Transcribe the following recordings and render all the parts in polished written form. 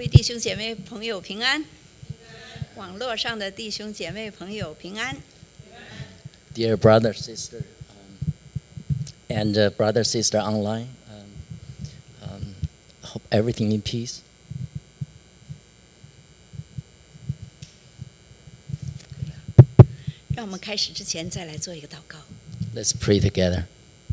位弟兄姐妹朋友平安，网络上的弟兄姐妹朋友平安。 Dear brother, sister, and brother, sister online, hope everything in peace. 让我们开始之前再来做一个祷告。 Let's pray together.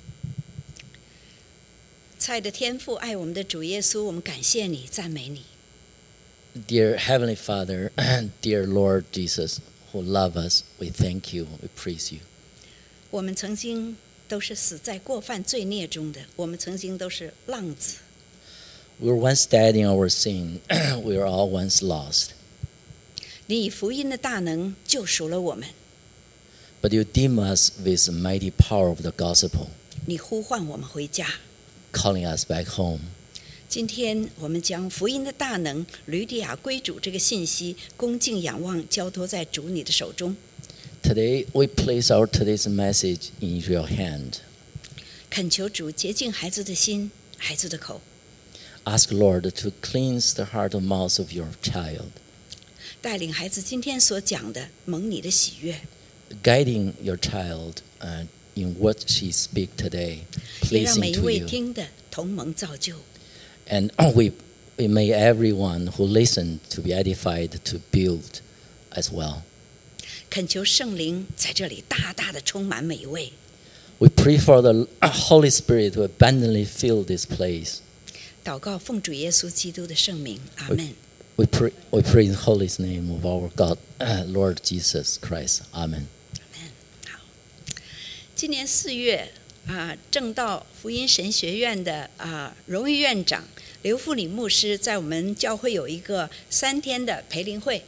亲爱的天父，爱我们的主耶稣，我们感谢你，赞美你。 Dear Heavenly Father, dear Lord Jesus, who love us, we thank you, we praise you. 我们曾经都是死在过犯罪孽中的，我们曾经都是浪子。 We were once dead in our sin, we were all once lost. 你以福音的大能救赎了我们， But you deem us with the mighty power of the gospel, 你呼唤我们回家。 calling us back home. 今天我们将福音的大能吕底亚归主这个信息恭敬仰望交托在主你的手中， Today, we place our today's message in your hand. 恳求主洁净孩子的心，孩子的口， Ask Lord to cleanse the heart and mouth of your child, 带领孩子今天所讲的蒙你的喜悦， guiding your child in what she speak today, 也让每 pleasing 一 to 位 you. 听的同蒙造就。 And we may everyone who listen to be edified to build as well. 恳求圣灵在这里大大的充满每一位， We pray for the Holy Spirit to abundantly fill this place. 祷告奉主耶稣基督的圣名，阿门。 We pray in the holy name of our God, Lord Jesus Christ. Amen. 好，今年4月正道福音神学院的荣誉院长刘富里牧师在我们教会有一个3天的培灵会。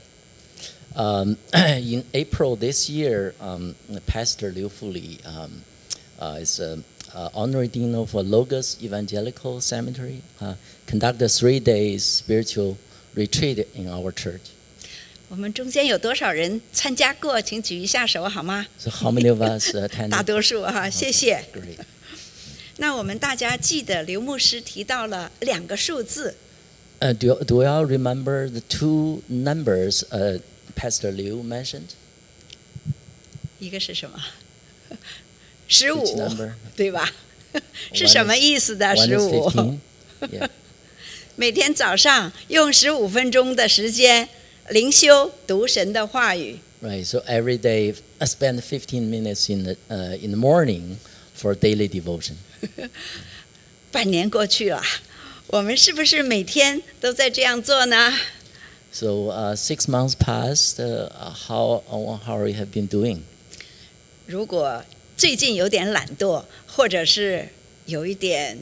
In April this year, Pastor Liu Fuli is honorary dean of Logos Evangelical Seminary, conduct a 3 days spiritual retreat in our church. 我们中间有多少人参加过？请举一下手好吗？ So how many of us attended? 大多数谢谢。 Great. 那我们大家记得刘牧师提到了2个数字， Do we all remember the 2 numbers Pastor Liu mentioned? 一个是什么 Which ？15， number? 对吧？是什么意思的 One is 15？ 15. Yeah. 每天早上用15分钟的时间灵修读神的话语。 Right. So every day I spend 15 minutes in the morning for daily devotion. 半年过去了，我们是不是每天都在这样做呢？ So 6 months passed. How we have been doing? 如果最近有点懒惰，或者是有一点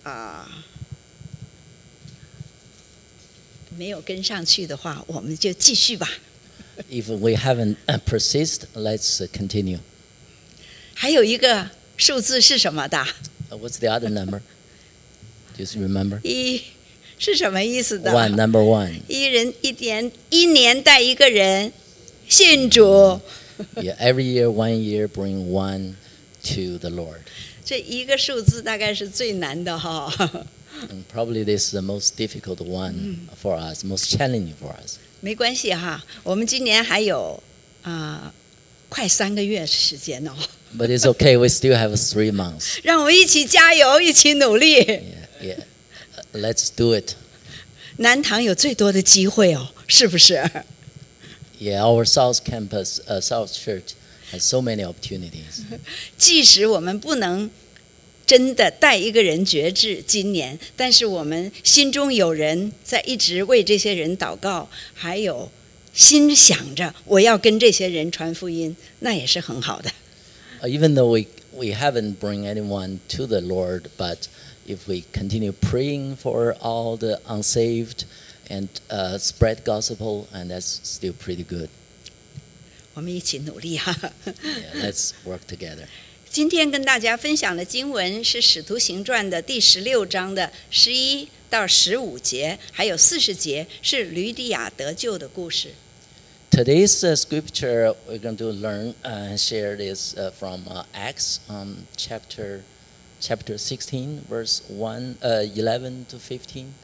没有跟上去的话，我们就继续吧。 If we haven't persist, let's continue. 还有一个数字是什么的？ What's the other number? Do you remember? 1是什么意思的？ One, number 1. 一年带一个人信主。 Yeah, every year, 1 year, bring one to the Lord. 这一个数字大概是最难的哈。 And probably this is the most difficult one for us, most challenging for us. 没关系哈，我们今年还有快3个月时间哦。 But it's okay. We still have 3 months. 让我们一起加油，一起努力。 Yeah. Let's do it. 南堂有最多的机会哦，是不是？ Yeah, our South Campus, South Church has so many opportunities. 即使我们不能真的带一个人决志今年，但是我们心中有人在一直为这些人祷告，还有心想着我要跟这些人传福音，那也是很好的。 Even though we haven't bring anyone to the Lord, but if we continue praying for all the unsaved and spread gospel, and that's still pretty good. 我们一起努力哈。 Yeah, let's work together. 今天跟大家分享的经文是《使徒行传》的第16章的11到15节，还有40节，是吕底亚得救的故事。 Today's scripture we're going to learn and share this from Acts chapter 16, verse 11 to 15.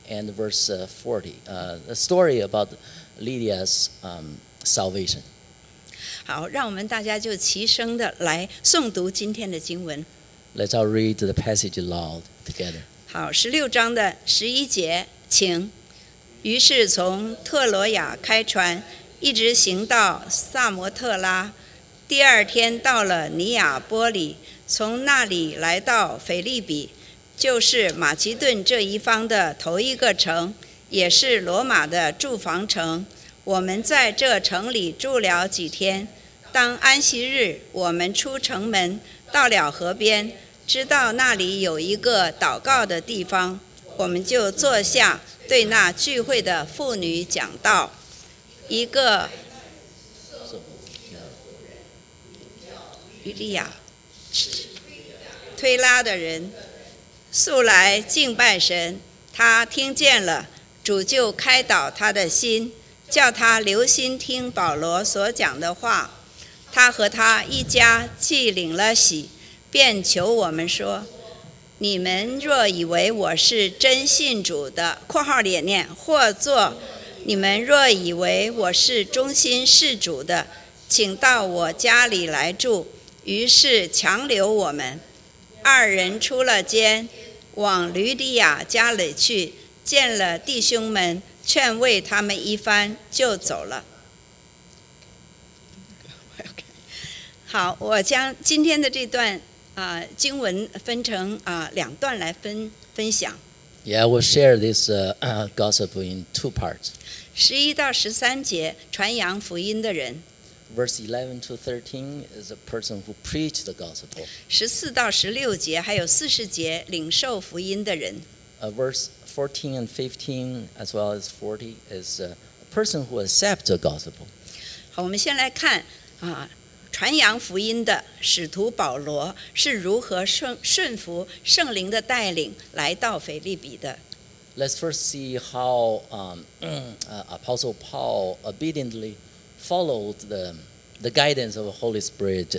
and verse 40. The story about Lydia's salvation. 好，让我们大家就齐声的来诵读今天的经文。 Let's all read the passage aloud together. 好，16章的11节，请。于是从特罗亚开船，一直行到萨摩特拉。第二天到了尼亚波里，从那里来到腓立比，就是马其顿这一方的头一个城，也是罗马的住房城。我们在这城里住了几天。当安息日，我们出城门，到了河边，知道那里有一个祷告的地方，我们就坐下，对那聚会的妇女讲道。一个吕利亚推拉的人素来敬拜神，他听见了，主就开导他的心，叫他留心听保罗所讲的话。他和他一家既领了洗，便求我们说：你们若以为我是真信主的（括号里念），或作你们若以为我是忠心事主的，请到我家里来住。于是强留我们二人出了监，往吕底亚家里去，见了弟兄们，劝慰他们一番，就走了。好，我将今天的这段经文分成2段来分享。 Yeah, we'll share this gospel in 2 parts. 11到13节，传扬福音的人。 Verse 11 to 13 is a person who preached the gospel. 14到16节，还有40节，领受福音的人。 Verse 14 and 15, as well as 40, is a person who accepts the gospel. 好，我们先来看传扬福音的使徒保罗是如何顺服圣灵的带领来到腓立比的。 Let's first see how Apostle Paul obediently followed the guidance of the Holy Spirit,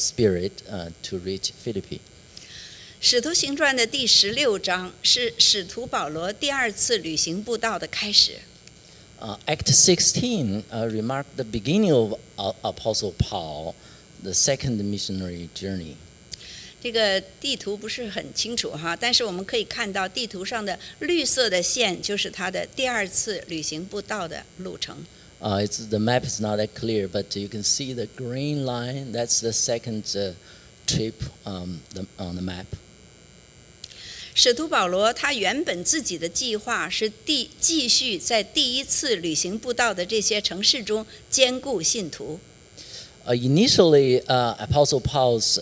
to reach Philippi. 使徒行传的第16章是使徒保罗第2次旅行布道的开始。 Act 16 remarked the beginning of Apostle Paul, the second missionary journey. 这个地图不是很清楚哈，但是我们可以看到地图上的绿色的线就是他的第2次旅行布道的路程。 The map is not that clear, but you can see the green line. That's the second trip on the map. 使徒保罗他原本自己的计划是继续在第1次旅行布道的这些城市中兼顾信徒。 Initially, Apostle Paul's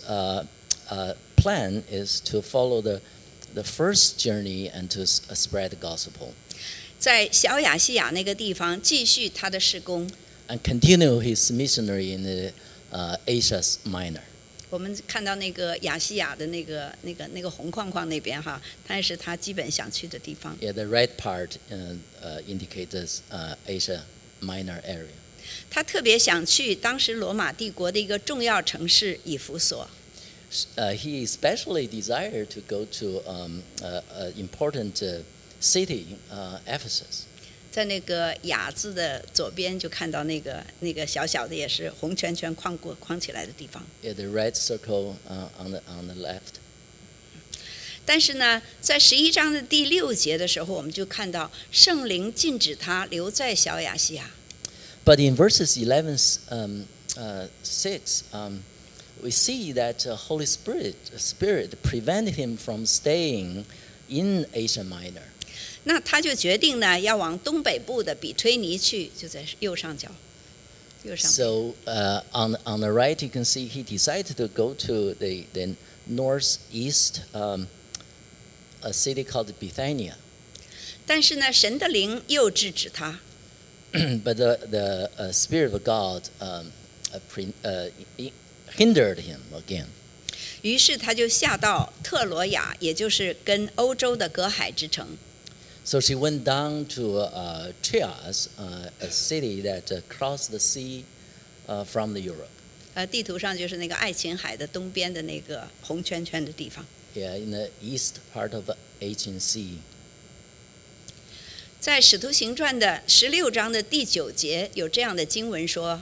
plan is to follow the first journey and to spread the gospel. 在小亚细亚那个地方继续他的事工 and continue his missionary in the Asia Minor. 我们看到那个亚细亚的那个红框框那边哈，它是他基本想去的地方。 Yeah, the red part indicates Asia Minor area. 他特别想去当时罗马帝国的一个重要城市以弗所。 He especially desired to go to important city, Ephesus. 在那个雅字的左边就看到那个小小的也是红圈圈框起来的地方。 Yeah, the red circle on the left. 但是呢，在11章的第6节的时候，我们就看到圣灵禁止他留在小亚细亚。 But in verses 11, 6, we see that Holy Spirit prevented him from staying in Asia Minor. 那他就决定呢，要往东北部的比推尼去，就在右上角。 So on the right, you can see he decided to go to the northeast, a city called Bithynia. 但是呢，神的灵又制止他。 But the Spirit of God hindered him again. 于是他就下到特罗亚，也就是跟欧洲的隔海之城。 So she went down to Chios, a city that crossed the sea from Europe. 地图上就是那个爱琴海的东边的那个红圈圈的地方。 Yeah, in the east part of the Aegean Sea. 在使徒行传的16章的第9节有这样的经文说，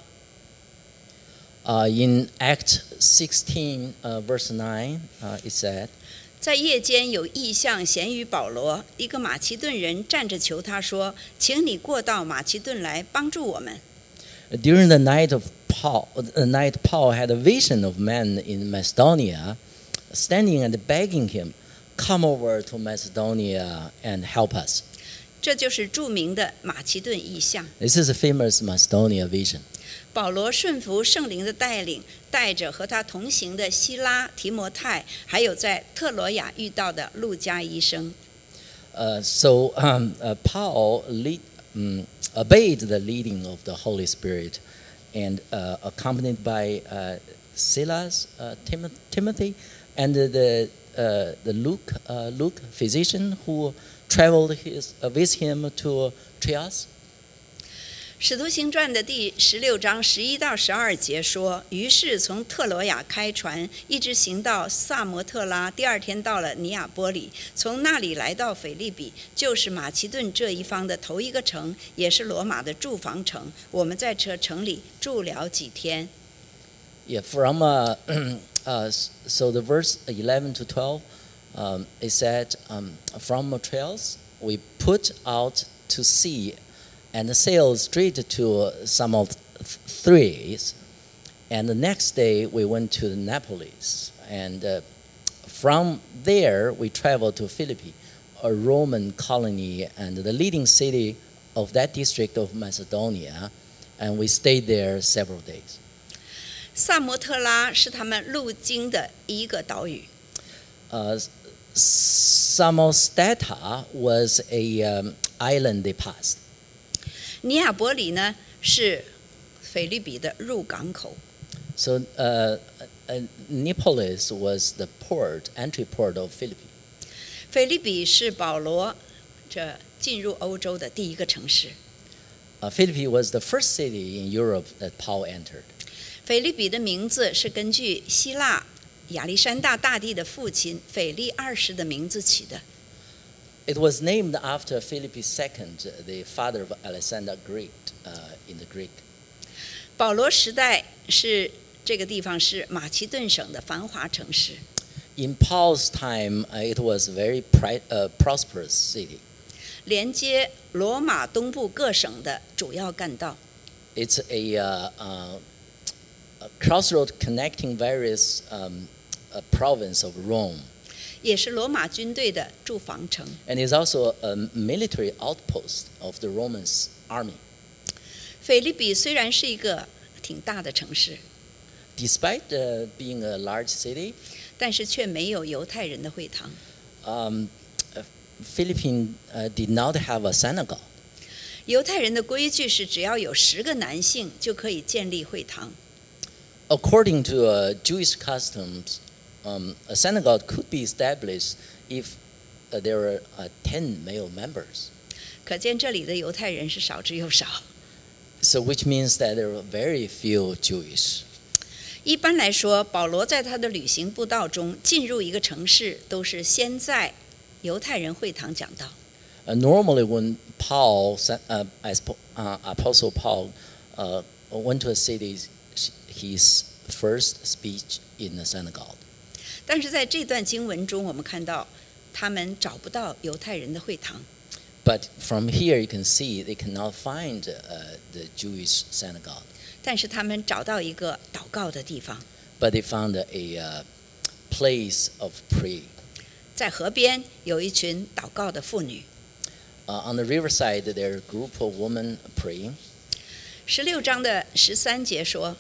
In Act 16, verse 9, it said, 在夜间有异象显于保罗，一个马其顿人站着求他说，请你过到马其顿来帮助我们。 During the night Paul had a vision of men in Macedonia, standing and begging him, "Come over to Macedonia and help us." 这就是著名的马其顿异象。 This is a famous Macedonia vision. 保罗顺服圣灵的带领，带着和他同行的希拉、提摩太，还有在特罗亚遇到的路加医生。 Paul obeyed the leading of the Holy Spirit, and accompanied by Silas, Timothy, and the Luke physician who traveled with him to Trias. 使徒行传的第16章11到12节说，于是从特罗亚开船，一直行到萨摩特拉，第2天到了尼亚波里，从那里来到腓立比，就是马其顿这一方的头一个城，也是罗马的住房城。我们在这城里住了几天。 Yeah, from so the verse 11 to 12, it said, from Trias we put out to sea and sailed straight to Samothrace, and the next day we went to Naples, and from there we traveled to Philippi, a Roman colony and the leading city of that district of Macedonia, and we stayed there several days. 萨摩特拉是他们路经的一个岛屿。 Samostata was a island they passed. 尼亚波里呢是腓立比的入港口。 So Neapolis was the entry port of Philippi. 腓立比是保罗这进入欧洲的第一个城市。 Philippi was the first city in Europe that Paul entered. 腓立比的名字是根据希腊亚历山大大帝的父亲腓力2世的名字起的。 It was named after Philip II, the father of Alexander Great, in the Greek. 保罗时代是这个地方是马其顿省的繁华城市。 In Paul's time, it was a very prosperous city. 连接罗马东部各省的主要干道。 It's a crossroad connecting various provinces of Rome. 也是罗马军队的驻防城。 And is also a military outpost of the Roman army. 腓立比虽然是一个挺大的城市， Despite being a large city, 但是却没有犹太人的会堂。 Philippines did not have a synagogue. 犹太人的规矩是，只要有10个男性就可以建立会堂。 According to Jewish customs, a synagogue could be established if there were 10 male members. 可见这里的犹太人是少之又少。 So which means that there were very few Jewish. 一般来说，保罗在他的旅行步道中进入一个城市，都是先在犹太人会堂讲道。 Normally, when Apostle Paul went to a city, his first speech in the synagogue. 但是在这段经文中，我们看到他们找不到犹太人的会堂。 But from here, you can see they cannot find the Jewish synagogue. 但是他们找到一个祷告的地方， But they found a place of prayer. 在河边有一群祷告的妇女。 On the riverside, there are a group of women praying. 16章的13节说，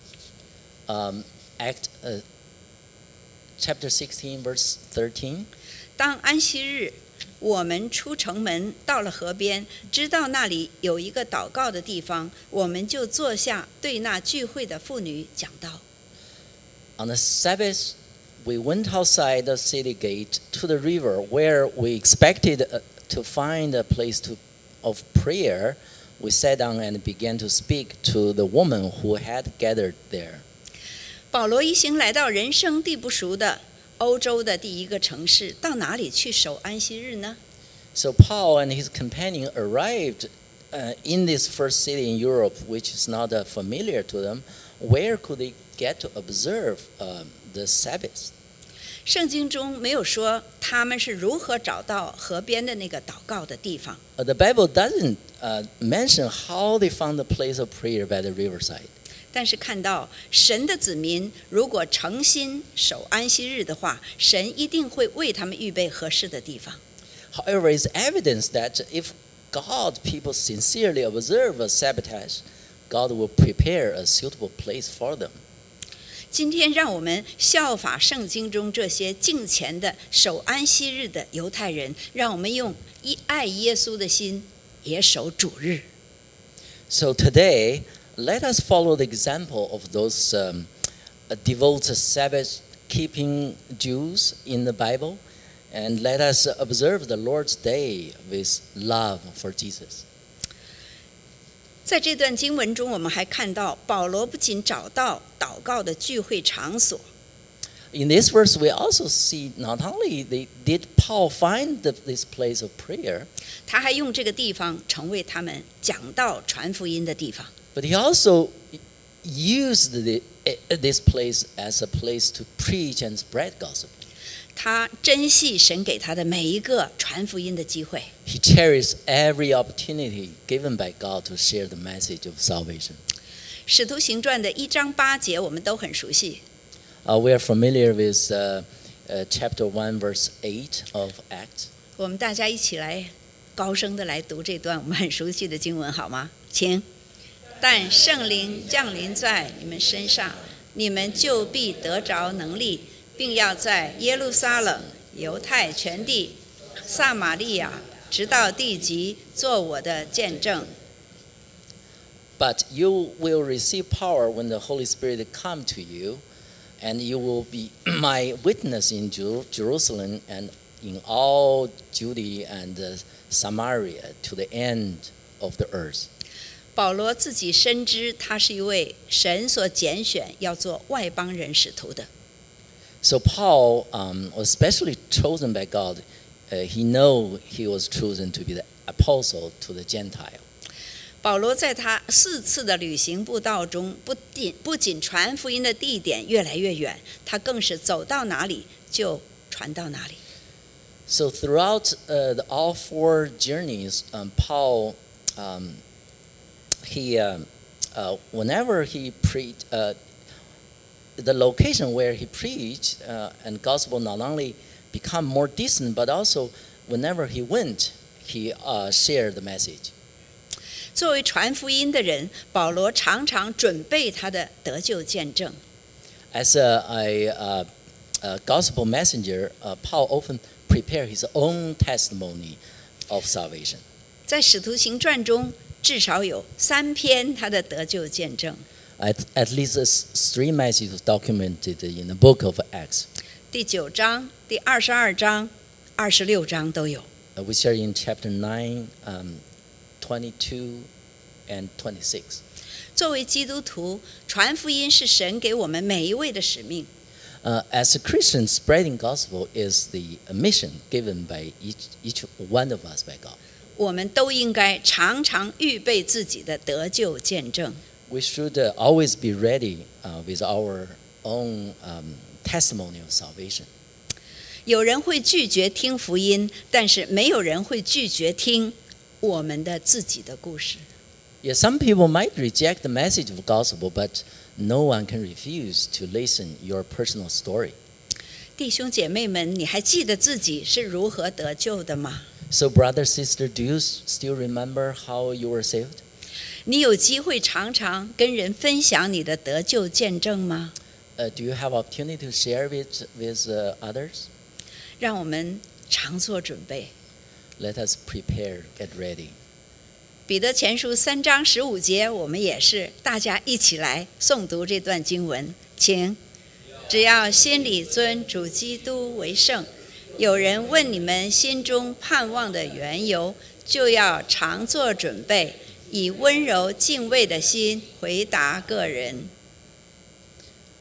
Chapter 16, verse 13. 当安息日，我们出城门，到了河边，知道那里有一个祷告的地方，我们就坐下，对那聚会的妇女讲道。 On the Sabbath, we went outside the city gate to the river, where we expected to find a place of prayer. We sat down and began to speak to the woman who had gathered there. 保罗一行来到人生地不熟的欧洲的第一个城市，到哪里去守安息日呢？ So Paul and his companion arrived in this first city in Europe, which is not familiar to them. Where could they get to observe the Sabbath? 圣经中没有说他们是如何找到河边的那个祷告的地方。 The Bible doesn't mention how they found the place of prayer by the riverside. 但是看到神的子民如果诚心守安息日的话，神一定会为他们预备合适的地方。 However, it's evidence that if God people sincerely observe a Sabbath, God will prepare a suitable place for them. 今天让我们效法圣经中这些敬虔的守安息日的犹太人，让我们用爱耶稣的心也守主日。 So today, let us follow the example of those devoted Sabbath-keeping Jews in the Bible, and let us observe the Lord's Day with love for Jesus. 在这段经文中，我们还看到保罗不仅找到祷告的聚会场所。 In this verse, we also see not only did Paul find this place of prayer, 他还用这个地方成为他们讲道传福音的地方。 but he also used this place as a place to preach and spread gospel. 他珍惜神给他的每一个传福音的机会。 He cherished every opportunity given by God to share the message of salvation. 使徒行传的1章8节我们都很熟悉。 We are familiar with chapter 1, verse 8 of Acts. 我们大家一起来高声的来读这段我们很熟悉的经文好吗？请。但圣灵降临在你们身上，你们就必得着能力，并要在耶路撒冷、犹太全地、撒玛利亚，直到地极，做我的见证。 But you will receive power when the Holy Spirit come to you, and you will be my witness in Jerusalem and in all Judea and Samaria to the end of the earth. 保罗自己深知他是一位神所拣选要做外邦人使徒的。 So Paul was specially chosen by God. He knew he was chosen to be the apostle to the Gentile. 保罗在他4次的旅行布道中，不仅传福音的地点越来越远，他更是走到哪里就传到哪里。 So throughout all 4 journeys, Paul whenever he preached, the location where he preached and gospel not only become more distant, but also whenever he went, he shared the message. 作为传福音的人，保罗常常准备他的得救见证。 As a gospel messenger, Paul often prepared his own testimony of salvation. 在使徒行传中，至少有3篇他的得救见证。 At least 3 messages documented in the book of Acts. 第9章、第22章、26章都有。 Which are in chapter 9, 22 and 26. 作为基督徒，传福音是神给我们每一位的使命。 As a Christian, spreading gospel is the mission given by each one of us by God. 我们都应该常常预备自己的得救见证。 We should always be ready with our own testimony of salvation. 有人会拒绝听福音，但是没有人会拒绝听我们的自己的故事。 Yeah, some people might reject the message of gospel, but no one can refuse to listen your personal story. 弟兄姐妹们，你还记得自己是如何得救的吗？ So, brother, sister, do you still remember how you were saved? 你有机会常常跟人分享你的得救见证吗？ Do you have opportunity to share it with others? 让我们常做准备。 Let us prepare, get ready. 彼得前书3章15节，我们也是大家一起来诵读这段经文，请。只要心里尊主基督为圣，有人问你们心中盼望的缘由，就要常做准备，以温柔敬畏的心回答个人。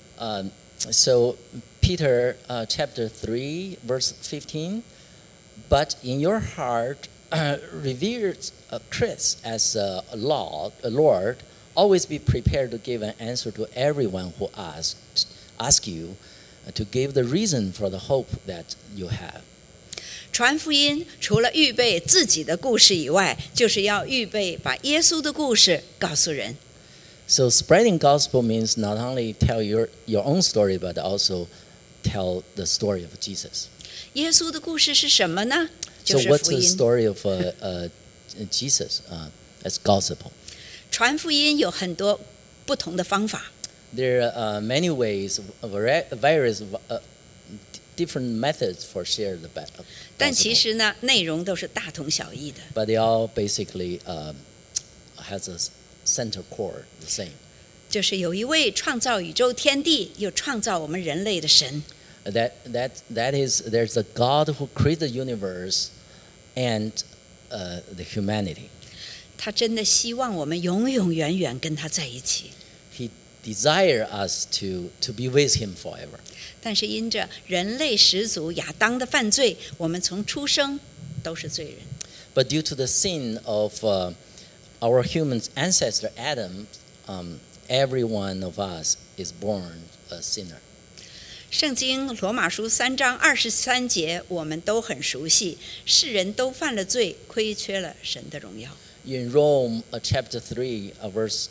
So Peter chapter 3 verse 15, But in your heart, revere Christ as a Lord. Always be prepared to give an answer to everyone who ask you to give the reason for the hope that you have. 传福音除了预备自己的故事以外，就是要预备把耶稣的故事告诉人。 So spreading gospel means not only tell your own story, but also tell the story of Jesus. 耶稣的故事是什么呢？就 So 是 what's 福 the 音。 story of Jesus as gospel? 传福音有很多不同的方法， There are many ways, various different methods for share the 但其 gospel. 实呢，内容都是大同小异的。 But they all basically has a center core, the same. 就是有一位创造宇宙天地，又创造我们人类的神。 That is, there's a God who created the universe and the humanity. 他真的希望我们永永远远跟他在一起， He desires us to be with Him forever. 但是因着人类始祖亚当的犯罪，我们从出生都是罪人。 But due to the sin of our human ancestor Adam, every one of us is born a sinner. 圣经罗马书3章23节，我们都很熟悉，世人都犯了罪，亏缺了神的荣耀。 In Rome, chapter 3, verse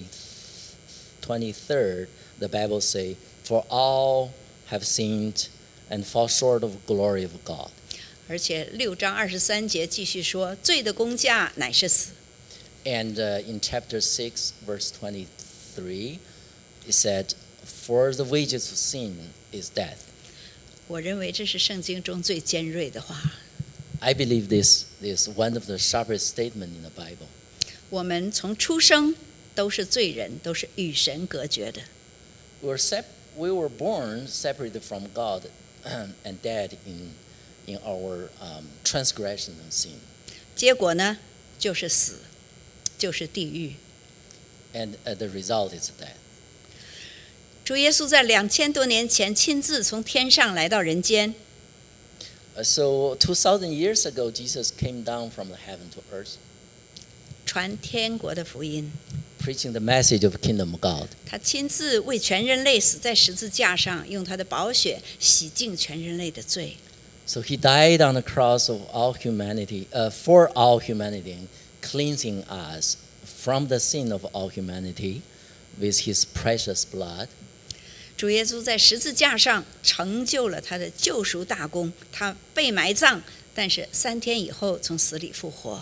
23, the Bible says, "For all have sinned and fall short of the glory of God." 而且6章23节继续说，罪的工价乃是死。 And in chapter 6, verse 23, it said, "For the wages of sin is death." 我认为这是圣经中最尖锐的话。 I believe this is one of the sharpest statements in the Bible. 我们从出生都是罪人，都是与神隔绝的。 We were born separated from God and dead in our transgression and sin. 结果呢，就是死，就是地狱。 And the result is death. 主耶稣在2000多年前亲自从天上来到人间， So 2,000 years ago, Jesus came down from the heaven to earth, 传天国的福音。 preaching the message of the kingdom of God. 他亲自为全人类死在十字架上，用他的宝血洗净全人类的罪。 So he died on the cross of all humanity, for all humanity, cleansing us from the sin of all humanity with his precious blood. 主耶稣在十字架上成就了他的救赎大功，他被埋葬，但是3天以后从死里复活。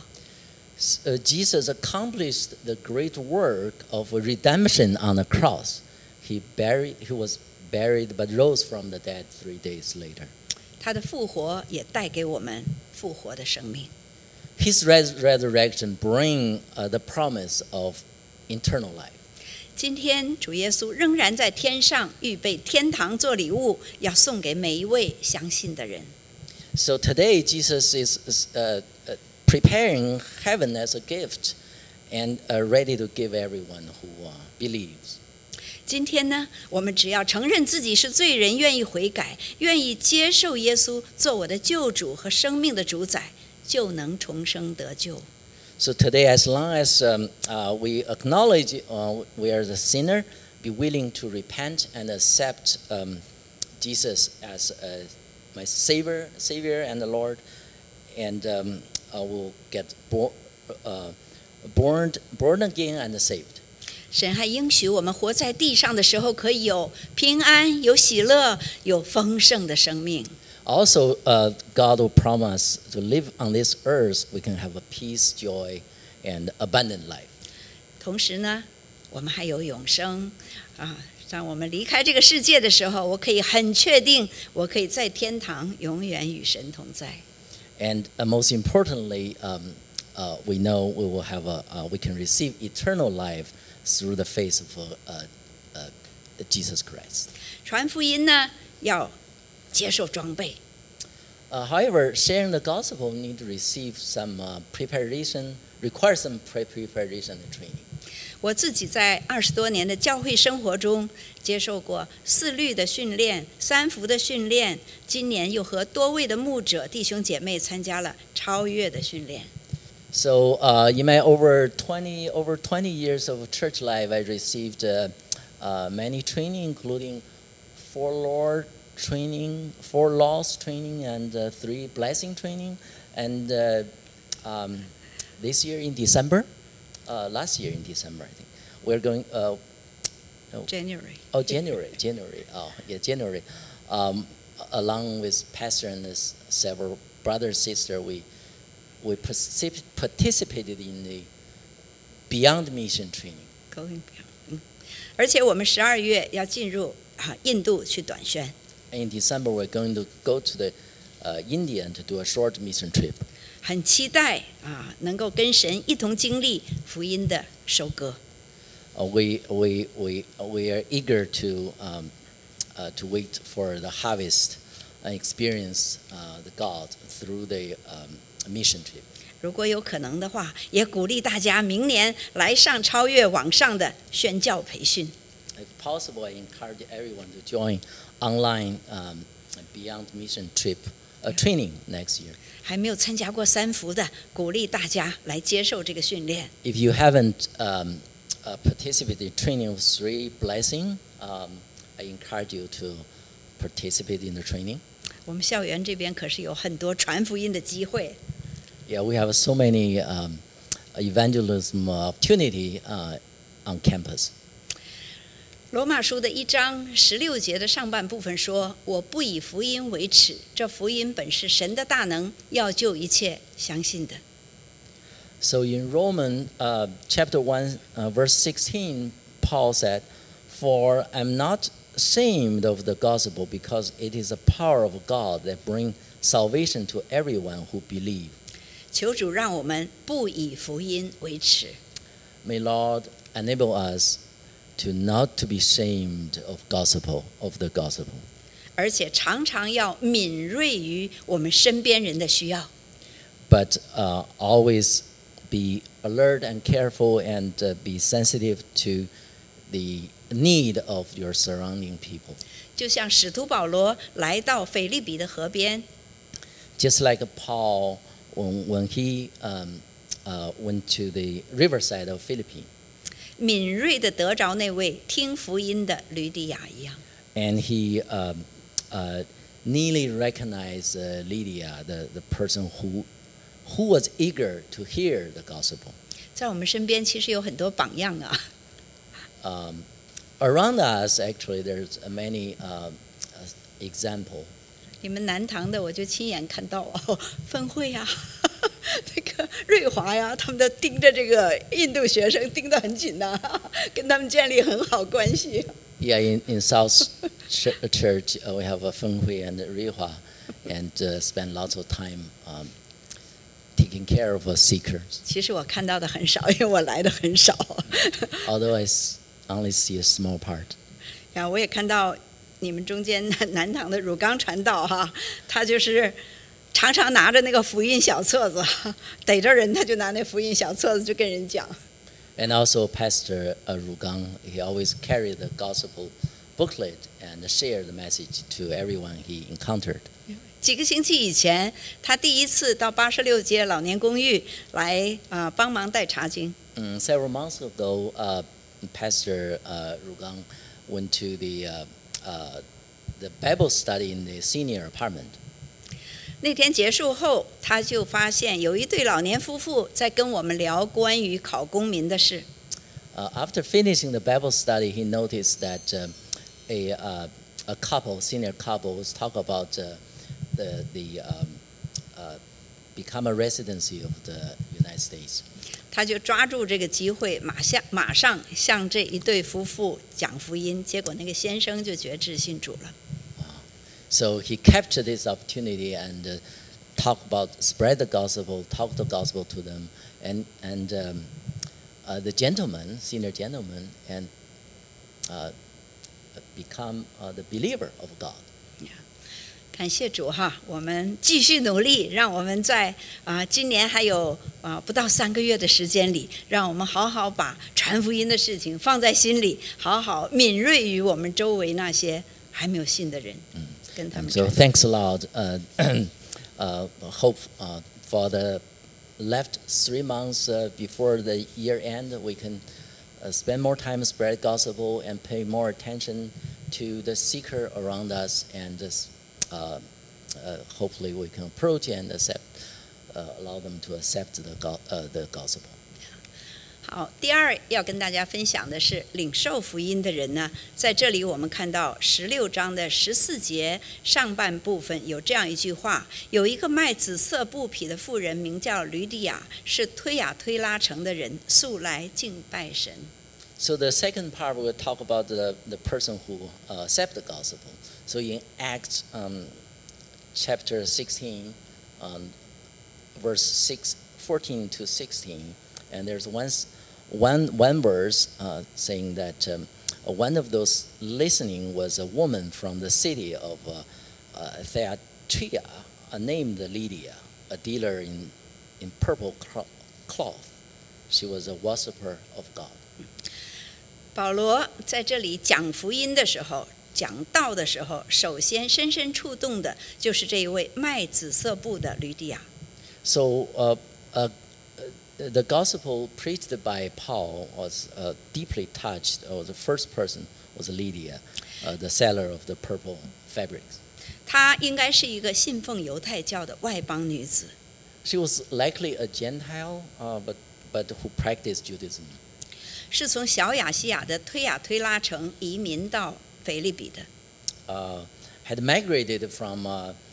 Jesus accomplished the great work of redemption on the cross. He was buried but rose from the dead 3 days later. 他的复活也带给我们复活的生命。 His resurrection bring the promise of eternal life. 今天主耶稣仍然在天上预备天堂做礼物，要送给每一位相信的人。 So today Jesus is preparing heaven as a gift and ready to give everyone who believes. 今天呢，我们只要承认自己是罪人，愿意悔改，愿意接受耶稣做我的救主和生命的主宰，就能重生得救。 So today, as long as we acknowledge we are the sinner, be willing to repent and accept Jesus as my Savior and the Lord, and will get born again and saved. 神还应许我们活在地上的时候，可以有平安、有喜乐、有丰盛的生命。 Also, God will promise to live on this earth. We can have a peace, joy, and abundant life. 同时呢，我们还有永生啊！当我们离开这个世界的时候，我可以很确定，我可以在天堂永远与神同在。 And most importantly, we know we will have we can receive eternal life through the faith of Jesus Christ. 传福音呢，要接受装备。 However, sharing the gospel need to receive some preparation, require some preparation and training. 我自己在20多年的教会生活中接受过4律的训练、3福的训练，今年又和多位的牧者弟兄姐妹参加了超越的训练。 So in my over 20 years of church life, I received many training, including 4 laws training, and 3 blessing training. And this year in December, last year in December, I think we're going. January. Oh, January. Oh, yeah, January. Along with pastor and several brothers, sisters, we participated in the Beyond Mission training. Going beyond. 而且我们12月要进入印度去短宣。 In December, we're going to go to the India to do a short mission trip. 很期待能够跟神一同经历福音的收割。 We are eager to wait for the harvest and experience the God through the mission trip. 如果有可能的话，也鼓励大家明年来上超越网上的宣教培训。 If possible, I encourage everyone to join online Beyond Mission trip training next year. 还没有参加过3福的，鼓励大家来接受这个训练。 If you haven't participated in training of 3 blessing, I encourage you to participate in the training. 我们校园这边可是有很多传福音的机会。 Yeah, we have so many evangelism opportunity on campus. 罗马书的1章16节的上半部分说：“我不以福音为耻，这福音本是神的大能，要救一切相信的。” So in Romans chapter 1, verse 16, Paul said, "For I'm not ashamed of the gospel, because it is the power of God that brings salvation to everyone who believes." 求主让我们不以福音为耻。 May Lord enable us to not to be ashamed of the gospel. 而且常常要敏锐于我们身边人的需要。 But always be alert and careful and be sensitive to the need of your surrounding people. 就像使徒保罗来到腓立比的河边， Just like Paul when he went to the riverside of Philippi, 敏锐地得着那位听福音的吕底亚一样。 and he nearly recognized Lydia, the person who was eager to hear the gospel. 在我们身边其实有很多榜样啊。 Around us, actually, there's many example. 你们南堂的我就亲眼看到分会呀，那个瑞华呀，他们都盯着这个印度学生盯得很紧呐，跟他们建立很好关系。 Yeah, in South Church, we have a Fenghui and Rihua, and spend lots of time taking care of seekers. 其实我看到的很少，因为我来的很少。 Although I only see a small part. 呀，我也看到你们中间南堂的汝刚传道哈，他就是常常拿着那个福音小册子，逮着人他就拿那福音小册子就跟人讲。 And also Pastor Rugang, he always carried the gospel booklet and shared the message to everyone he encountered. 几个星期以前，他第一次到86街老年公寓来帮忙带查经。 Several months ago, Pastor Rugang went to the Bible study in the senior apartment. 那天结束后，他就发现有一对老年夫妇在跟我们聊关于考公民的事。 After finishing the Bible study, he noticed that a couple, senior couple, was talking about the become a residency of the United States. 他就抓住这个机会，马上向这一对夫妇讲福音，结果那个先生就决志信主了。 So he captured this opportunity and spread the gospel, talk the gospel to them, and the gentleman, senior gentleman, and become the believer of God. 感谢主哈，我们继续努力，让我们在今年还有不到3个月的时间里，让我们好好把传福音的事情放在心里，好好敏锐于我们周围那些还没有信的人，跟他们传。 So thanks a lot. Hope for the left 3 months before the year end, we can spend more time spread gospel and pay more attention to the seeker around us, and hopefully we can approach and allow them to accept the gospel. 好，第二要跟大家分享的是领受福音的人呢，在这里我们看到16章的14节上半部分有这样一句话：有一个卖紫色布匹的妇人，名叫吕底亚，是推雅推拉城的人，素来敬拜神。 So the second part will talk about the person who accept the gospel. So in Acts chapter 16, verse 14 to 16, and there's one verse saying that one of those listening was a woman from the city of Thyatira, named Lydia, a dealer in purple cloth. She was a worshiper of God. 保罗在这里讲福音的时候，讲道的时候，首先深深触动的就是这一位卖紫色布的吕底亚。 So the gospel preached by Paul was deeply touched, or the first person was Lydia, the seller of the purple fabrics. 她应该是一个信奉犹太教的外邦女子。 She was likely a Gentile, but who practiced Judaism. 是从小亚细亚的推雅推拉城移民到腓立比的。 Had migrated from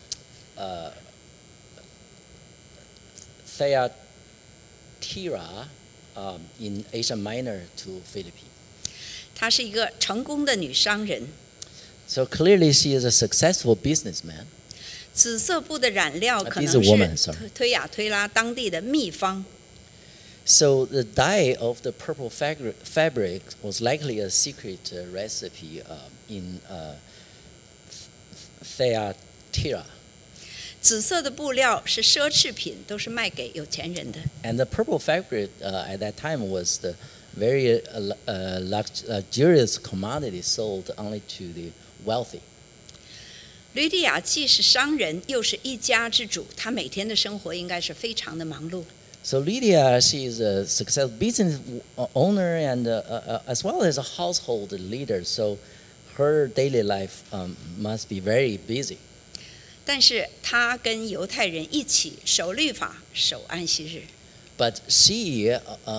Thyatira in Asia Minor to Philippines. 她是一个成功的女商人。 So clearly she is a successful businessman. 紫色布的染料可能是推雅推拉当地的秘方。 So the dye of the purple fabric was likely a secret recipe in Thyatira. 紫色的布料是奢侈品，都是卖给有钱人的。 And the purple fabric at that time was the very luxurious commodity sold only to the wealthy. 吕底亚既是商人，又是一家之主，她每天的生活应该是非常的忙碌。 So Lydia, she is a successful business owner and as well as a household leader. So her daily life must be very busy. 但是她跟犹太人一起守律法，守安息日。 But she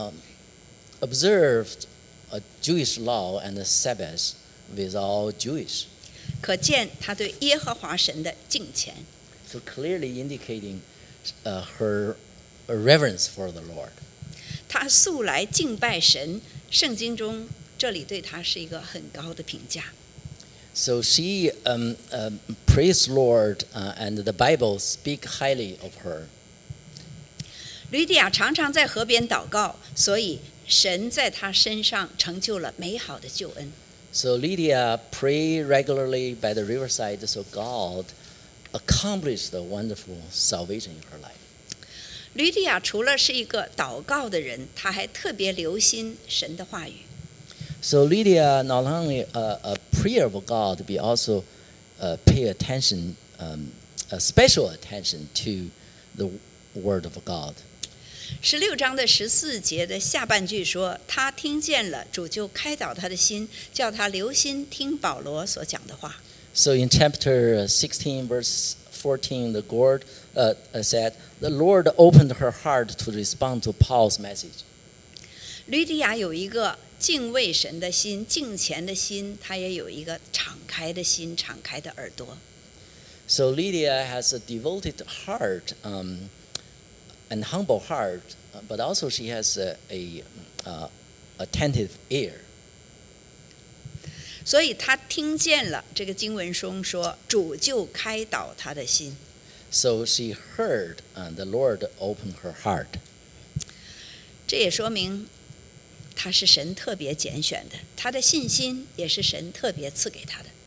observed a Jewish law and the Sabbath with all Jewish. 可见她对耶和华神的敬虔。 So clearly indicating her reverence for the Lord. 她素来敬拜神，圣经中这里对她是一个很高的评价。 So she praised Lord, and the Bible speak highly of her. 吕底亚常常在河边祷告，所以神在她身上成就了美好的救恩。 So Lydia prayed regularly by the riverside, so God accomplished the wonderful salvation in her life. 吕底亚除了是一个祷告的人，她还特别留心神的话语。 So Lydia not only a prayer of God, but also pay attention, special attention to the word of God. 16章的14节的下半句说，他听见了，主就开导他的心，叫他留心听保罗所讲的话。 So in chapter 16, verse 14, the Lord said, "The Lord opened her heart to respond to Paul's message." 吕底亚有一个敬畏神的心、敬虔的心，他也有一个敞开的心、敞开的耳朵。 So Lydia has a devoted heart and humble heart, but also she has a attentive ear. 所以他听见了这个经文中说，主就开导他的心。 So she heard, the Lord opened her heart. 这也说明他是神特别拣选的，他的信心也是神特别赐给他的。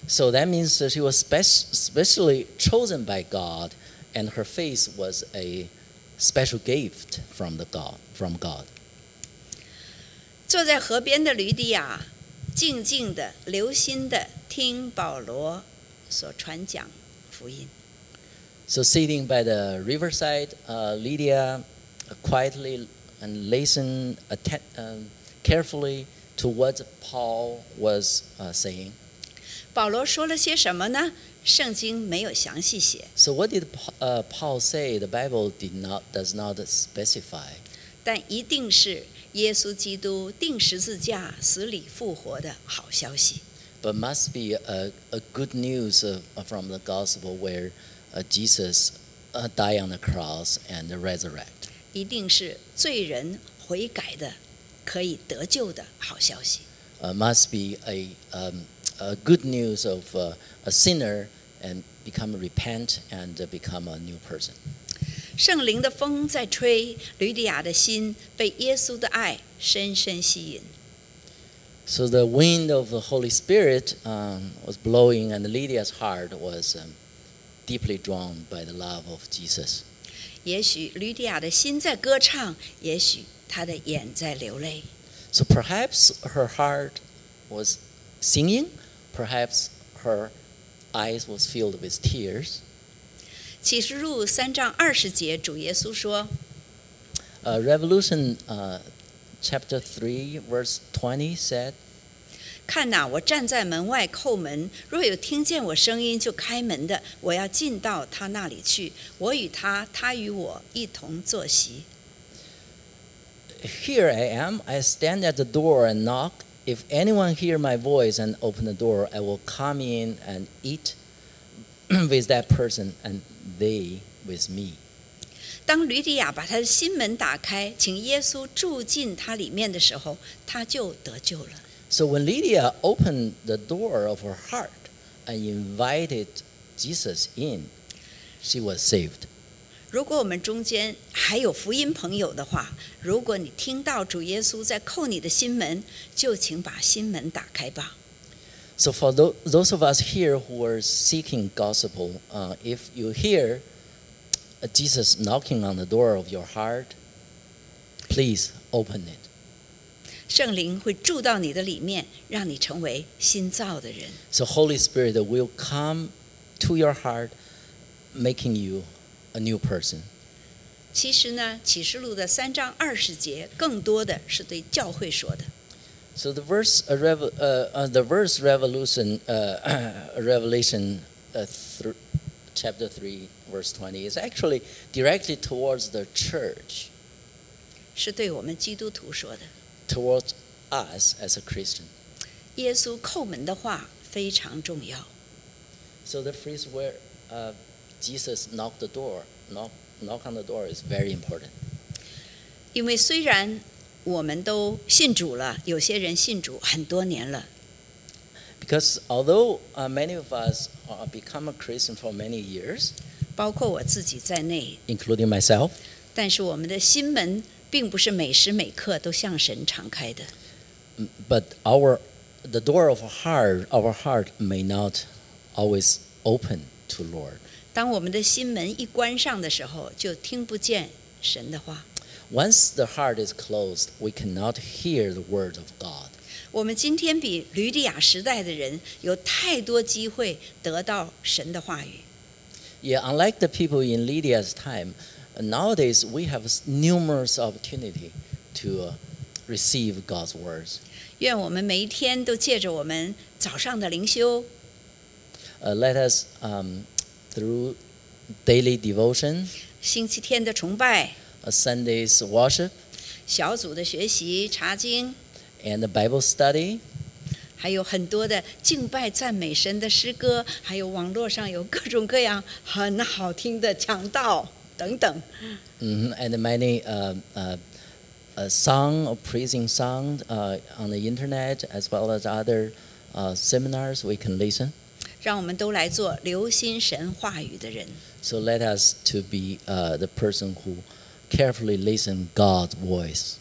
So that means that she was specially chosen by God, and her faith was a special gift from God. 坐在河边的吕底亚，静静的、留心的听保罗所传讲福音。 So sitting by the riverside, Lydia quietly and listened carefully to what Paul was saying. 保罗说了些什么呢？圣经没有详细写。 So what did Paul say? The Bible does not specify. 但一定是耶稣基督钉十字架、死里复活的好消息。 But must be a good news from the gospel where Jesus died on the cross and resurrect. 一定是罪人悔改的、可以得救的好消息。 Must be a good news of a sinner and repent and become a new person. 圣灵的风在吹，吕底亚的心被耶稣的爱深深吸引。 So the wind of the Holy Spirit was blowing, and Lydia's heart was deeply drawn by the love of Jesus. 也许吕底亚的心在歌唱，也许她的眼在流泪。 So perhaps her heart was singing, perhaps her eyes was filled with tears. 启示录3章20节，主耶稣说 Revelation chapter 3 verse 20 said, 看哪，我站在门外叩门，若有听见我声音就开门的，我要进到他那里去，我与他，他与我一同坐席。 Here I am, I stand at the door and knock. If anyone hear my voice and open the door, I will come in and eat with that person and they with me. 当吕底亚把他的心门打开，请耶稣住进他里面的时候，他就得救了。 So when Lydia opened the door of her heart and invited Jesus in, she was saved. 如果我们中间还有福音朋友的话，如果你听到主耶稣在叩你的心门，就请把心门打开吧。 So for those of us here who are seeking gospel, if you hear Jesus knocking on the door of your heart, please open it. 圣灵会住到你的里面，让你成为新造的人。 So Holy Spirit will come to your heart, making you a new person. 其实呢，启示录的3章20节更多的是对教会说的。 So the verse Revelation chapter 3 verse 20 is actually directed towards the church, 是对我们基督徒说的。 towards us as a Christian. 耶稣叩门的话非常重要。 So the phrase where Jesus knock on the door is very important. 因为虽然我们都信主了，有些人信主很多年了， Because although many of us become a Christian for many years, 包括我自己在内， including myself, 但是我们的心门并不是每时每刻都向神敞开的。 but the door of our heart may not always open to Lord. 当我们的心门一关上的时候，就听不见神的话。 Once the heart is closed, we cannot hear the word of God. 我们今天比吕底亚时代的人有太多机会得到神的话语。 Yeah, unlike the people in Lydia's time, nowadays we have numerous opportunity to receive God's words. 愿我们每一天都借着我们早上的灵修， Let us, through daily devotion, 星期天的崇拜， Sunday's worship, 小组的学习、查经， and the Bible study, 还有很多的敬拜赞美神的诗歌，还有网络上有各种各样很好听的讲道等等。 and many song or praising song on the internet, as well as other seminars we can listen. 让我们都来做留心神话语的人。 So let us to be the person who carefully listen God's voice.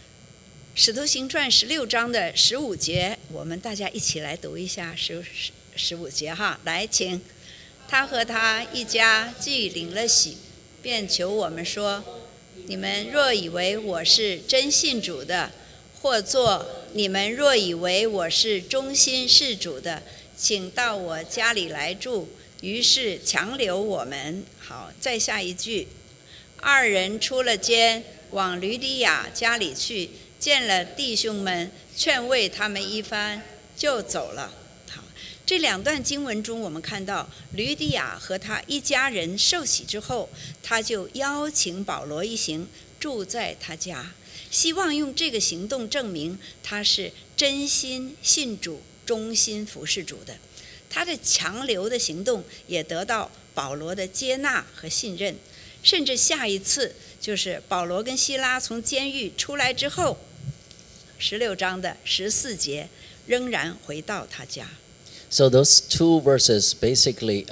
使徒行传16章的15节，我们大家一起来读一下。 15节哈，来，请。他和他一家既领了洗，便求我们说：你们若以为我是真信主的，或作你们若以为我是忠心事主的，请到我家里来住。于是强留我们。好，再下一句。二人出了监，往吕底亚家里去，见了弟兄们，劝慰他们一番，就走了。好，这两段经文中，我们看到吕底亚和他一家人受洗之后，他就邀请保罗一行住在他家，希望用这个行动证明他是真心信主、忠心服侍主的。他的强留的行动也得到保罗的接纳和信任，甚至下一次就是保罗跟希拉从监狱出来之后，16章的14节，仍然回到他家。 So those two verses basically,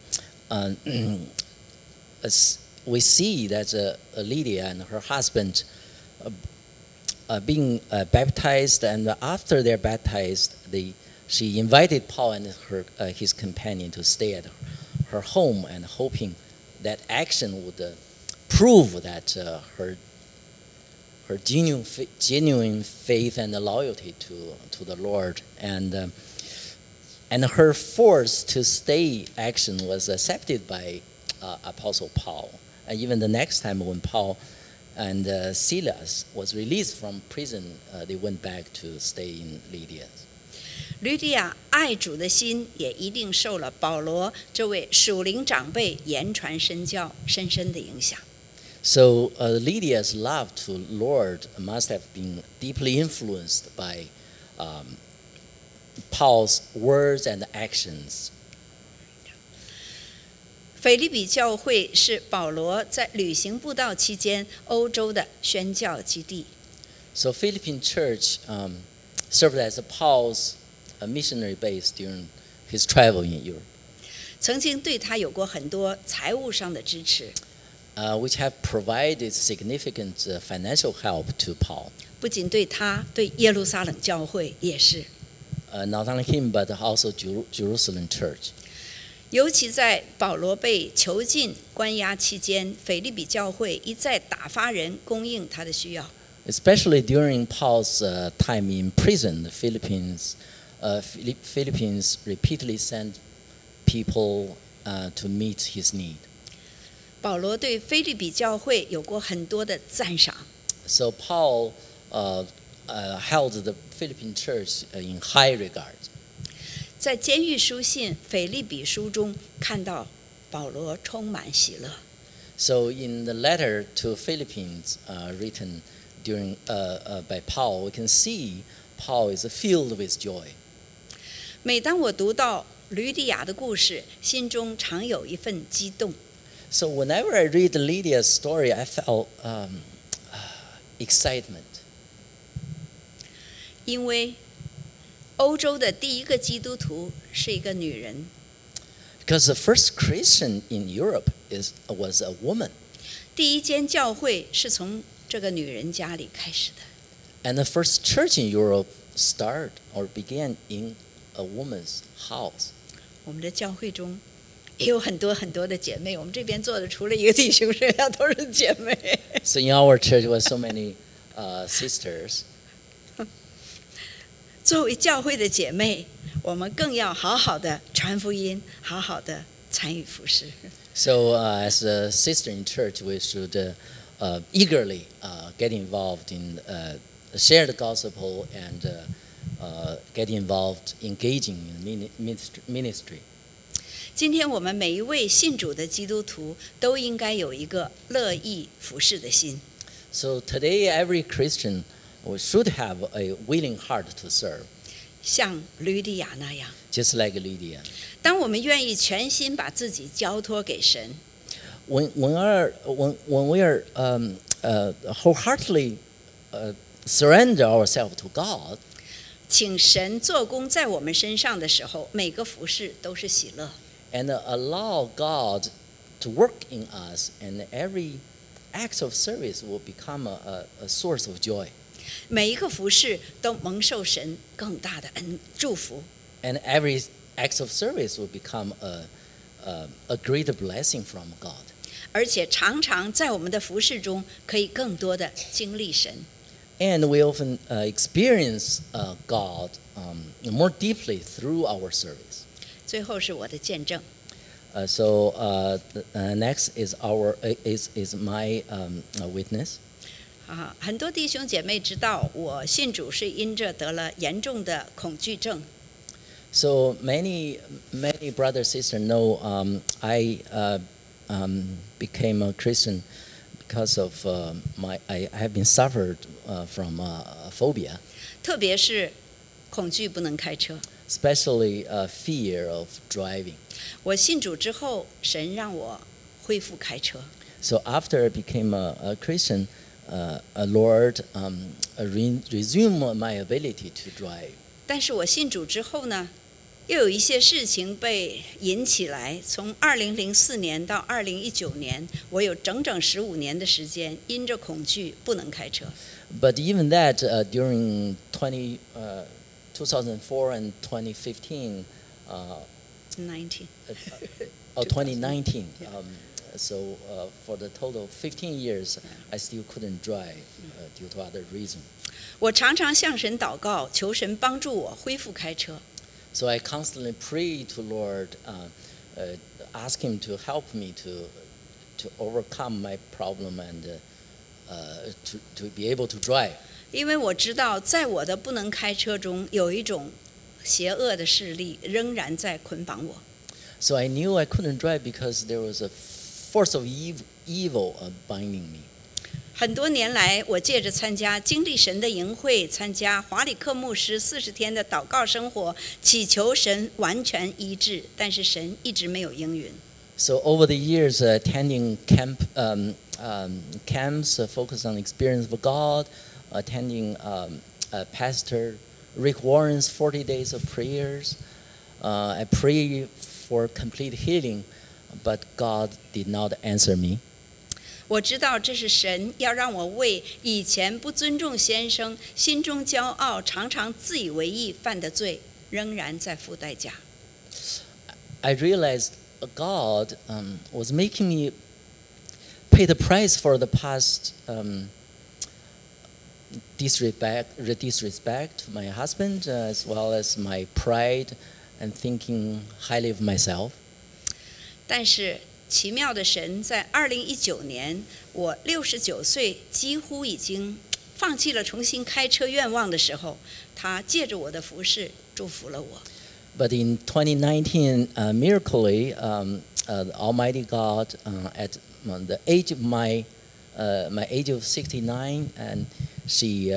we see that Lydia and her husband being baptized, and after they're baptized, she invited Paul and his companion to stay at her home, and hoping that action would prove that her genuine faith and loyalty to the Lord, and her forced to stay action was accepted by Apostle Paul. And even the next time when Paul and Silas was released from prison, they went back to stay in Lydia. 吕底亚爱主的心也一定受了保罗这位属灵长辈言传身教深深的影响。 So Lydia's love to Lord must have been deeply influenced by Paul's words and actions. 腓立比教会是保罗在旅行布道期间欧洲的宣教基地。 So Philippine Church served as Paul's missionary base during his travel in Europe. 曾经对他有过很多财务上的支持。 Which have provided significant financial help to Paul. 不仅对他，对耶路撒冷教会也是。 Not only him, but also Jerusalem Church. 尤其在保罗被囚禁关押期间，腓立比教会一再打发人供应他的需要。 Especially during Paul's time in prison, the Philippines repeatedly sent people to meet his need. 保罗对腓立比教会有过很多的赞赏。 So Paul held the Philippine church in high regard. 在监狱书信腓立比书中看到保罗充满喜乐。 So in the letter to Philippines written during by Paul, we can see Paul is filled with joy. 每当我读到吕底亚的故事，心中常有一份激动。 So whenever I read Lydia's story, I felt excitement. 因为欧洲的第一个基督徒是一个女人。 Because the first Christian in Europe was a woman. 第一间教会是从这个女人家里开始的。 And the first church in Europe began in a woman's house. 我们的教会中也有很多很多的姐妹，我们这边坐的除了一个弟兄，剩下都是姐妹。 So in our church was so many sisters. 作为教会的姐妹，我们更要好好的传福音，好好的参与服事。 So as a sister in church, we should eagerly get involved in share the gospel and get involved, engaging in ministry. 今天我们每一位信主的基督徒都应该有一个乐意服事的心。 So today, every Christian should have a willing heart to serve. 像吕底亚那样。 Just like Lydia. 当我们愿意全心把自己交托给神。 When we are wholeheartedly surrender ourselves to God. 请神做工在我们身上的时候，每个服事都是喜乐。 And allow God to work in us, and every act of service will become a source of joy. 每一个服事都蒙受神更大的祝福。 And every acts of service will become a great blessing from God. 而且常常在我们的服事中可以更多的经历神。 And we often experience God more deeply through our service. 最后是我的见证。 Next is my witness. 很多弟兄姐妹知道，我信主是因着得了严重的恐惧症。 So many brothers sisters know I became a Christian because of I have been suffered from phobia. 特别是恐惧不能开车。 Especially fear of driving. 我信主之后，神让我恢复开车。 So after I became a Christian, Lord resumed my ability to drive. 但是我信主之后呢，又有一些事情被引起来。从2004年到2019年，我有整整15年的时间，因着恐惧不能开车。 But even that, during 2004 and 2015, 2019. So for the total 15 years, I still couldn't drive due to other reasons. 我常常向神祷告，求神帮助我恢复开车。 So I constantly pray to Lord, ask Him to help me to overcome my problem and to be able to drive. 因为我知道，在我的不能开车中，有一种邪恶的势力仍然在捆绑我。 So I knew I couldn't drive because there was a force of evil binding me. 很多年来，我借着参加经历神的营会，参加华里克牧师40天的祷告生活，祈求神完全医治，但是神一直没有应允。 So over the years, attending camps focused on experience of God, attending Pastor Rick Warren's 40 days of prayers, I pray for complete healing, but God did not answer me. 我知道这是神要让我为以前不尊重先生、心中骄傲、常常自以为意犯的罪，仍然在付代价。 I realized God was making me pay the price for the past disrespect to my husband, as well as my pride and thinking highly of myself. 但是奇妙的神在2019年，我69岁，几乎已经放弃了重新开车愿望的时候，他借着我的服事祝福了我。 But in 2019, miraculously, the Almighty God, at the age of my age of 69, and she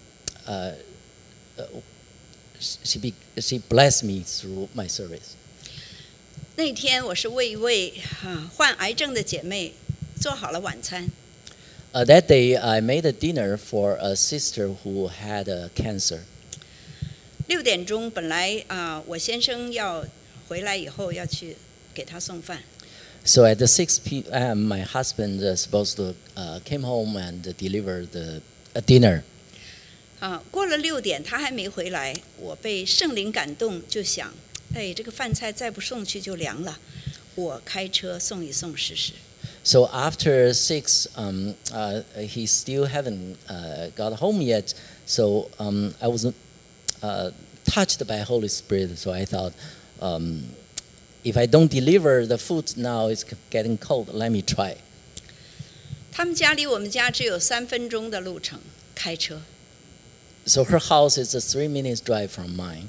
blessed me through my service. 那天我是为一位患癌症的姐妹做好了晚餐。 That day, I made a dinner for a sister who had cancer. 6点钟，本来我先生要回来以后要去给他送饭。 So at the 6 p.m., my husband supposed to came home and deliver the dinner. 过了6点，他还没回来，我被圣灵感动，就想，这个饭菜再不送去就凉了，我开车送一送试试。 So after 6, he still haven't got home yet. So I was touched by Holy Spirit. So I thought, if I don't deliver the food now, it's getting cold. Let me try. 他们家离我们家只有3分钟的路程，开车。 So her house is a 3 minutes drive from mine.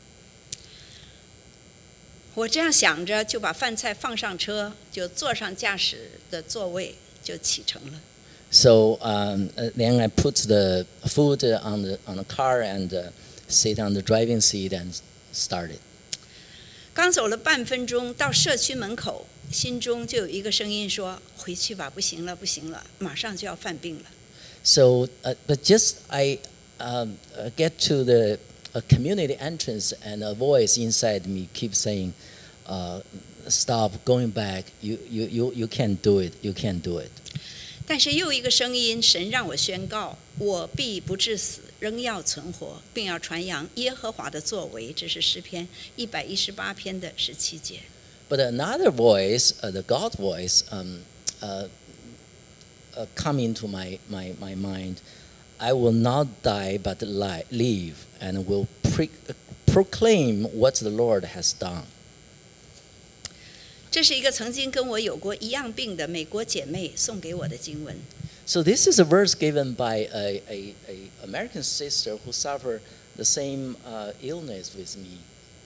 我这样想着，就把饭菜放上车，就坐上驾驶的座位，就启程了。 So then I put the food on the car and sit on the driving seat and started. 刚走了半分钟，到社区门口，心中就有一个声音说：“回去吧，不行了，不行了，马上就要犯病了。” So, but just I get to the community entrance, and a voice inside me keeps saying, "Stop, going back. You can't do it. You can't do it." 但是又一个声音，神让我宣告：“我必不致死， 仍要存活，并要传扬耶和华的作为。这是诗篇118篇的17节。 But another voice, the God voice, come into my mind. I will not die but live, and will proclaim what the Lord has done. 这是一个曾经跟我有过一样病的美国姐妹送给我的经文。 So this is a verse given by a American sister who suffered the same illness with me.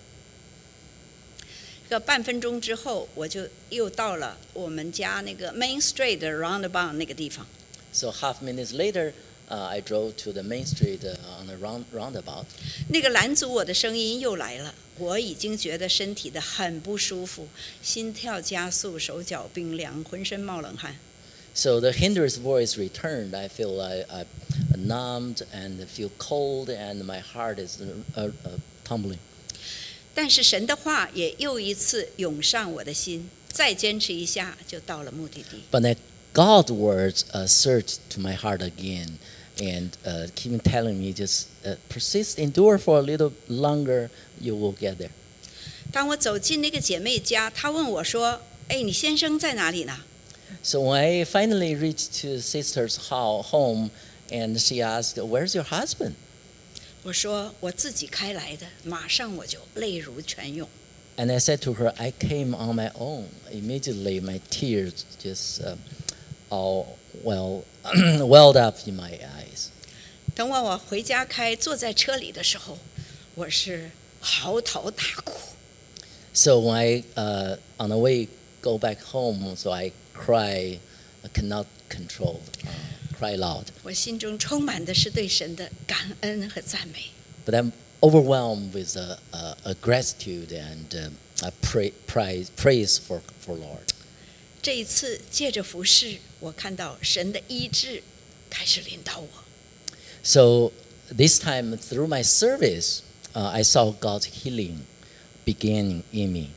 个半分钟之后，我就又到了我们家那个 Main Street Roundabout 那个地方。 So half minutes later, I drove to the main street on a roundabout. 那个拦阻我的声音又来了，我已经觉得身体的很不舒服，心跳加速，手脚冰凉，浑身冒冷汗。 So the hinder's voice returned. I feel numbed and feel cold, and my heart is tumbling. 但是神的话也又一次涌上我的心，再坚持一下就到了目的地。 But that God's words surged to my heart again, and keep telling me just persist, endure for a little longer, you will get there. 当我走进那个姐妹家，她问我说：“哎，你先生在哪里呢？” So when I finally reached to sister's home, and she asked, "Where's your husband?" 我说：“我自己开来的。”马上我就泪如泉涌。 And I said to her, "I came on my own." Immediately, my tears just all welled up in my eyes. 等我回家开，坐在车里的时候，我是嚎啕大哭。 So when I on the way go back home, so I cry, I cannot control, cry loud. 我心中充满的是对神的感恩和赞美。 But I'm overwhelmed with a gratitude and a praise for Lord. 这一次借着服事，我看到神的医治开始临到我。 So this time through my service, I saw God's healing beginning in me.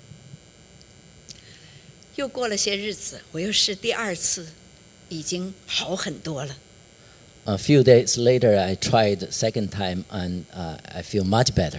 又过了些日子，我又是第二次，已经好很多了。 A few days later, I tried the second time, and I feel much better.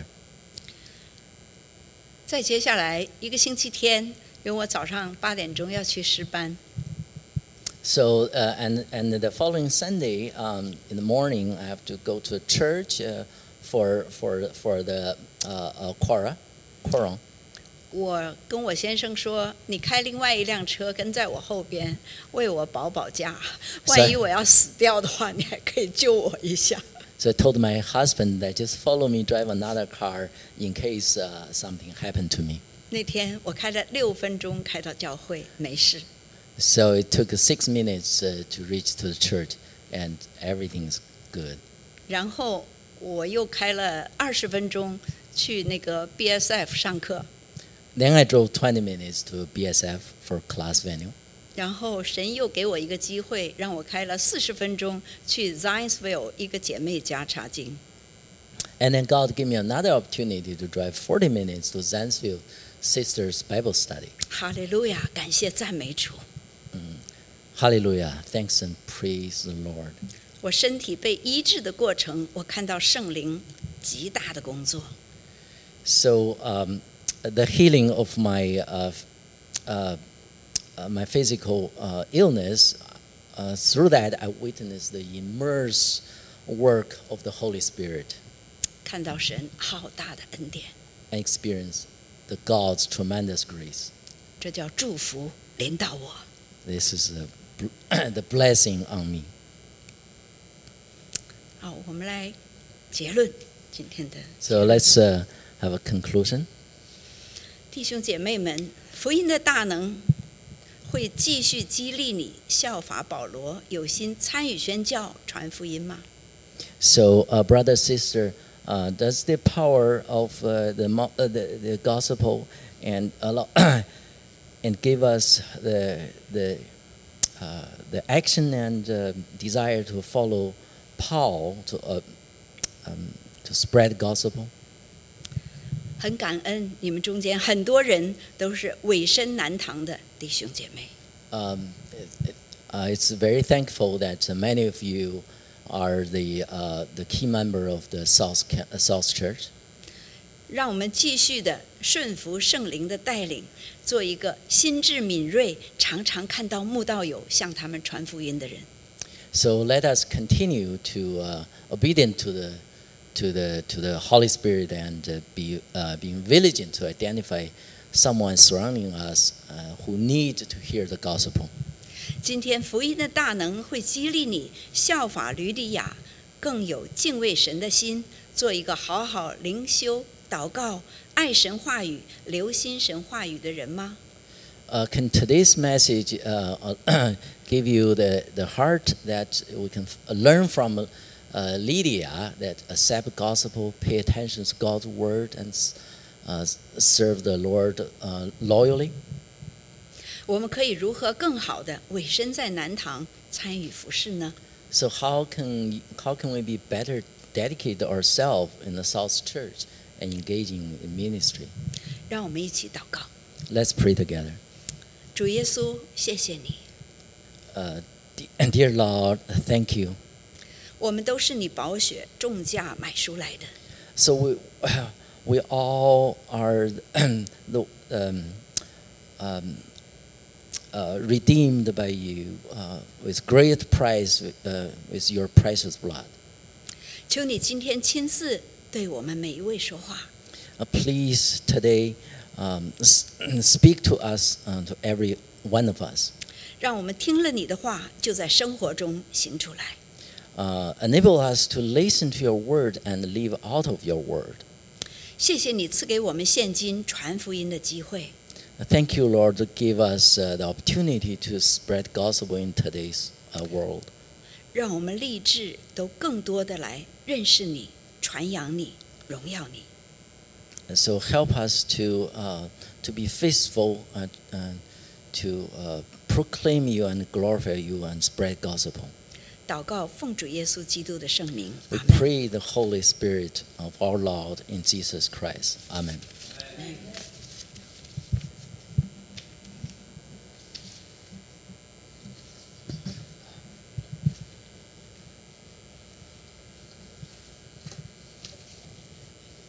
再接下来一个星期天，因为我早上8点钟要去诗班， So and the following Sunday in the morning, I have to go to a church for the quorum. 我跟我先生说：“你开另外一辆车跟在我后边，为我保驾。万一我要死掉的话，你还可以救我一下。” So I told my husband that just follow me, drive another car in case something happened to me. 那天我开了6分钟开到教会，没事。 So it took 6 minutes to reach to the church, and everything's good. 然后我又开了20分钟去那个 BSF 上课。 Then I drove 20 minutes to BSF for class venue. 然后神又给我一个机会，让我开了40分钟去 Zionsville 一个姐妹家查经。 And then God gave me another opportunity to drive 40 minutes to Zanesville Sisters Bible Study. 哈利路亚，感谢赞美主。 Hallelujah. Thanks and praise the Lord. 我身体被医治的过程，我看到圣灵极大的工作。 So the healing of my my physical illness, through that I witnessed the immense work of the Holy Spirit. 看到神好大的恩典， I experienced the God's tremendous grace. 这叫祝福临到我。 This is the blessing on me. 好，我们来结论今天的。 So let's have a conclusion. 弟兄姐妹们，福音的大能会继续激励你效法保罗，有心参与宣教、传福音吗？ So, brother, sister, does the power of the gospel and allow and give us the action and desire to follow Paul to spread gospel? 很感恩你们中间很多人都是委身南堂的弟兄姐妹。 It's very thankful that many of you are the key member of the South Church. 让我们继续的顺服圣灵的带领，做一个心智敏锐、常常看到慕道友向他们传福音的人。 So let us continue to obedient to the Holy Spirit and being vigilant to identify someone surrounding us who need to hear the gospel. 今天福音的大能会激励你效法吕底亚，更有敬畏神的心，做一个好好灵修、祷告、爱神话语、留心神话语的人吗？ Can today's message give you the heart that we can learn from Lydia, that accept gospel, pay attention to God's word, and serve the Lord loyally? 我们可以如何更好的委身在南堂参与服事呢？ So how can we be better dedicate ourselves in the South Church and engaging in ministry? 让我们一起祷告。 Let's pray together. 主耶稣，谢谢你， Dear Lord, thank you. 我们都是你宝血重价买赎来的。 So we all are redeemed by you with great price with your precious blood. 求你今天亲自对我们每一位说话， Please today speak to us, to every one of us. 让我们听了你的话，就在生活中行出来。 Enable us to listen to your word and live out of your word. 谢谢你赐给我们现今传福音的机会。 Thank you, Lord, to give us the opportunity to spread gospel in today's world. 让我们立志都更多的来认识你、传扬你、荣耀你。 So help us to be faithful to proclaim you and glorify you and spread gospel. 祷告奉主耶稣基督的圣名， We 阿门。 pray the Holy Spirit of our Lord in Jesus Christ. Amen.